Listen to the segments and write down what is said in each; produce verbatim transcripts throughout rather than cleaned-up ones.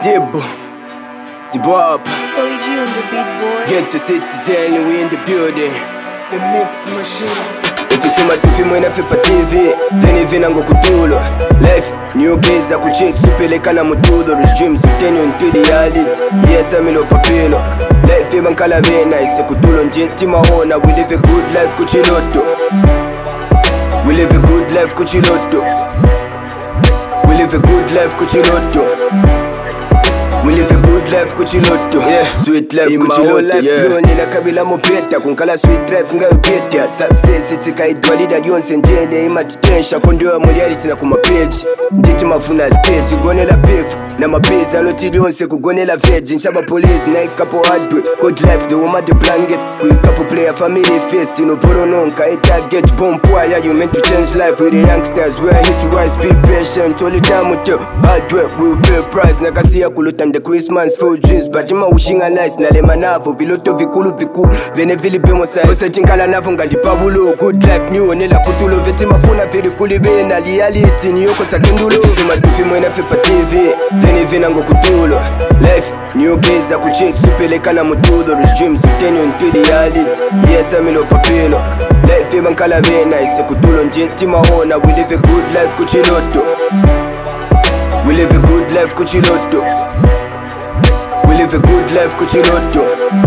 Dibbo, the Bob, It's Polly G on the beat, boy. get to citizen, we in the building. The mix machine. Ifisima tufimwena fipa T V Teni vina ngokutulo Life, new gaze kuchik supeleka na mutudo Rich dreams, uteni untu reality Yes, amilo papilo Life iba nkala vena Ise kutulo njeti mahona We live a good life kuchiloto We live a good life kuchiloto We live a good life kuchiloto We live a good life kuchiloto Yeah, sweet life kuchiloto Yeah, yeah. Nina kabila mopeta Kunkala sweet life nga uketa Success itika idwalida dionse njene Ima titensha kondiwa reality na kumapeji Njiti mafuna stage Gonela beef na mapesa Noti dionse kugonela veg Nchaba police na ikapo hardware Good life the woman the blanket Kuikapo player family fest Ino poro nonka a target bomb poa Yeah, you meant to change life with the youngsters We are hit wise, be patient Only time with you Hard work we will pay price Nakasiya kuluta the Christmas full dreams But ima ushinga nice na lema navo Viloto vikulu viku Vene vili bemo sai Kosa chinkala navo ngandi pabulo Good life new onela kutulo Veti mafuna vili kulibe na reality Niyoko sa kindulo Sima tufi mwena fipa T V Teni vina ngo kutulo Life new gaze kuchik supeleka na mutudo Rich dreams uteni untu reality Yes amilo papilo Life iba nkala vena Ise kutulo njeti mahona We live a good life kuchiloto We live a good life kuchiloto We live a good life kuchiloto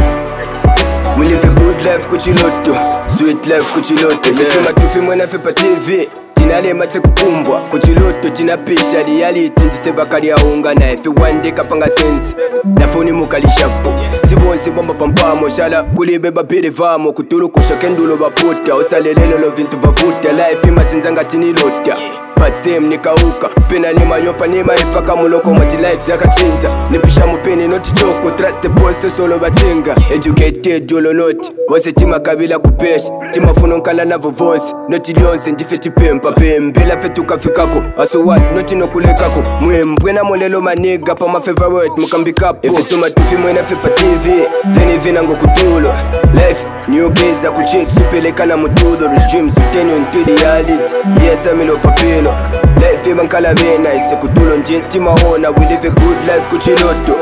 We live a good life kuchiloto Sweet life kuchiloto Nisema tufi mwena fipa T V Tinale mate kukumbwa Kuchiloto tinapisha reality Ntiseba kari ya unga na efi one day kapanga sense Nafoni mukali shapo Sibonsi bamba pampamo Shala kulibeba pili vamo Kutulu kusha kendulo baputa Osalelelo lo vintu vavuta Life ima tinzanga tinilota But same nikauka Pena nima yopa nima ifaka muloko Mati life yaka chinza Nipisha mupeni noti choko Trust the boss solo batinga Educated jolo noti Wase tima kabila kupesha Tima funo nkala na vovosi Noti lionse njifeti pempa Pembela fetu kafikako Aso what noti nokulekako Mwembwena molelo maniga Pa ma favorite mukambikapo Ifisuma tufi mwena fipa T V Teni vina ngo kutulo Life new gaze kuchik supeleka na mutudo Rich dreams uteni untu reality Yes amilo papilo Life iba nkala vena Ise kutulo njeti mahona We live a good life kuchiloto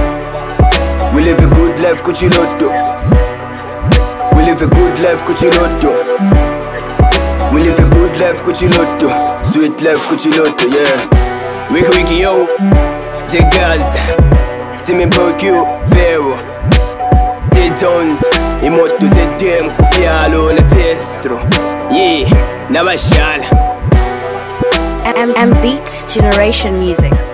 We live a good life kuchiloto We live a good life kuchiloto We live a good life kuchiloto Sweet life kuchiloto, yeah Wiki wiki yo Jegaz Timmy Bokyu Vero T-Tones Imoto zedem kufialo na testro Yeah, nabashala M M Beats Generation Music.